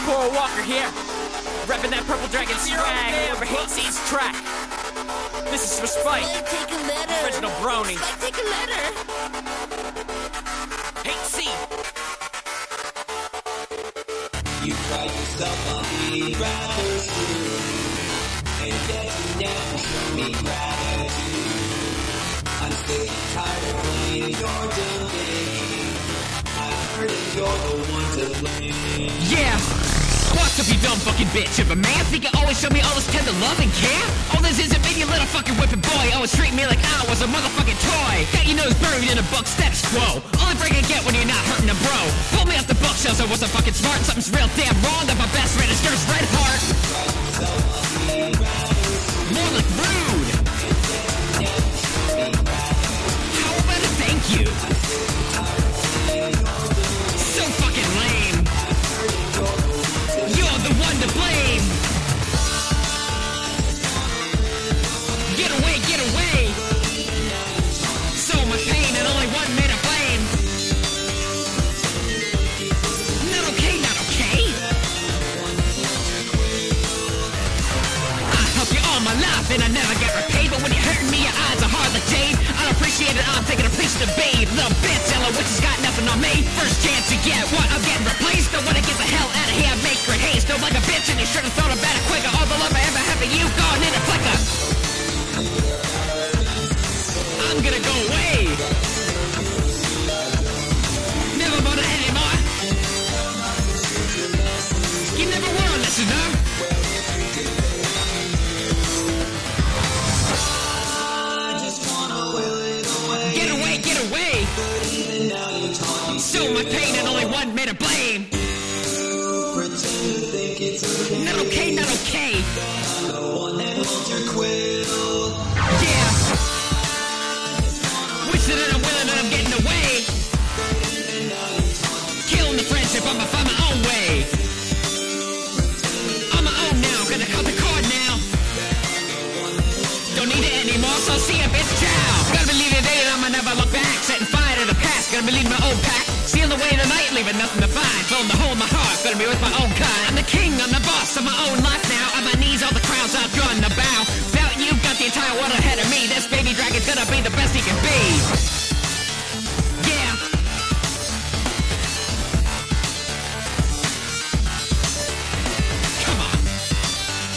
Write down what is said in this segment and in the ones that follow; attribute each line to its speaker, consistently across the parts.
Speaker 1: Coral Walker here, reppin' that Purple Dragon swag over Hateseed's track. This is for Spike,
Speaker 2: Take a letter.
Speaker 1: original Brony.
Speaker 2: Spike, take a letter.
Speaker 1: Hateseed.
Speaker 3: You cry yourself on the gratitude, and yet you never show me gratitude. I'm sick and tired of playing your domain. I heard that you're the one to blame.
Speaker 4: Yeah! What's up, you dumb fucking bitch? If a man think you always show me all this tender love and care? All this isn't me, you little fucking whipping boy. Always treat me like I was a motherfucking toy. Got your nose buried in a book, status quo. Only break I get when you're not hurting a bro. Pull me off the bookshelves, I wasn't fucking smart. Something's real damn wrong that my best friend is Dirt's red heart. More like rude. How about a thank you? So fucking lame. You're the one to blame. Get away, get away. So much pain and only one man to blame. Not okay, not okay. I help you all my life and I never get repaid. But when you're hurting me, your eyes are hard like jade. I don't appreciate it, I'm taking a piece to bathe. Little bitch, yellow witch has got nothing on me. First chance you get, what? I'm getting replaced. Don't wanna get the hell out of here, make great haste. Don't like a bitch and you should have thought about it quicker. All the love I ever had for you, gone in a flicker. I'm gonna go away. Never bother anymore. You never were a listener. Get away, get away. So much pain and only one man to blame. Not okay, not okay. Yeah. Wish that I'm willing and I'm getting away. Killing the friendship, I'ma find my own way. On my own now, gonna cut the cord now. Don't need it anymore, so see ya, bitch, ciao. Gotta believe the day that I'ma never look back. Setting fire to the past, gonna believe my old pack. Sealing away the night, leaving nothing to find. Filling the hole in my heart, gonna be with my own kind. I'm the king, I'm the boss of my own life now. On my knees, all the crowds I've drawn to bow. Without you, got the entire world ahead of me. This baby dragon's gonna be the best he can be. Yeah. Come on.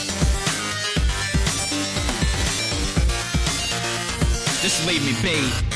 Speaker 4: Just leave me be.